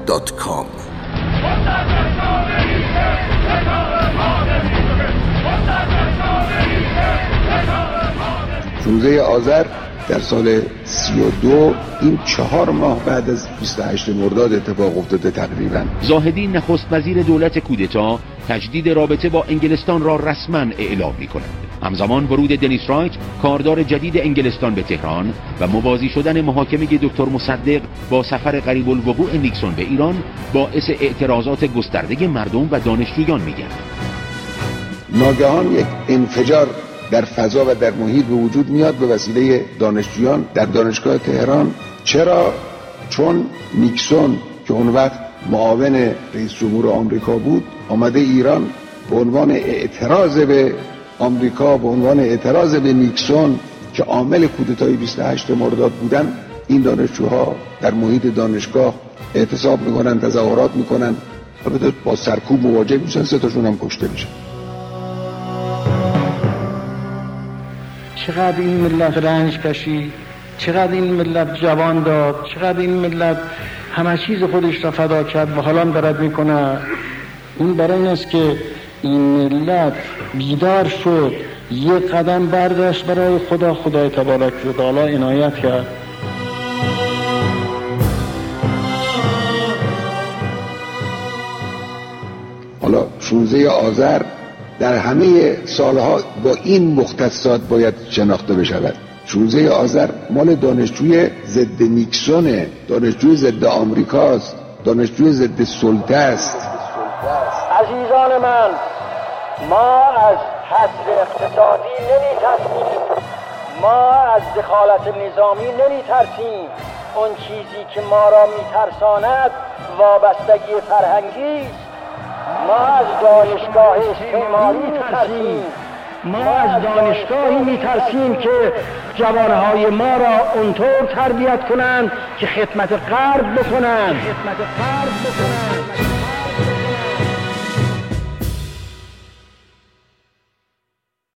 www.hasaneddin.com. 16 آذر در سال 32 این 4 ماه بعد از 28 مرداد اتفاق افتاده تقریبا. زاهدی نخست وزیر دولت کودتا تجدید رابطه با انگلستان را رسما اعلام می‌کند. همزمان ورود دنیس رایت کاردار جدید انگلستان به تهران و موازی شدن محاکمه دکتر مصدق با سفر قریب الوقوع نیکسون به ایران باعث اعتراضات گسترده مردم و دانشجویان می‌گردد. ناگهان یک انفجار در فضا و در محیط به وجود میاد به وسیله دانشجویان در دانشگاه تهران. چرا؟ چون نیکسون که اون وقت معاون رئیس جمهور آمریکا بود آمده ایران به عنوان اعتراض به آمریکا، به عنوان اعتراض به نیکسون که عامل کودتای 28 مرداد بودن. این دانشجوها در محیط دانشگاه اعتصاب میکنن، تظاهرات میکنن، البته با سرکوب مواجه میشن، 3 تاشون هم کشته میشن. چقدر این ملت رنج کشید، چقدر این ملت جوان داد، چقدر این ملت همه چیز خودش را فدا کرد و حالا دارد میکنه. این برای این است که این ملت بیدار شد، یک قدم برداشت برای خدا. خدای تبارک و تعالی عنایت کرد. حالا 16 آذر در همه سالها با این مختصات باید شناخته بشود. 16 آذر مال دانشجوی ضد نیکسونه، دانشجوی ضد آمریکاست، دانشجوی ضد سلطه است. عزیزان من، ما از حصر اقتصادی نمی ترسیم، ما از دخالت نظامی نمی ترسیم. اون چیزی که ما را می ترساند وابستگی فرهنگی است. ما از دانشگاه استعماری می‌ترسیم، ما از دانشگاهی می‌ترسیم که جوانهای ما را اونطور تربیت کنند که خدمت غرب بکنند.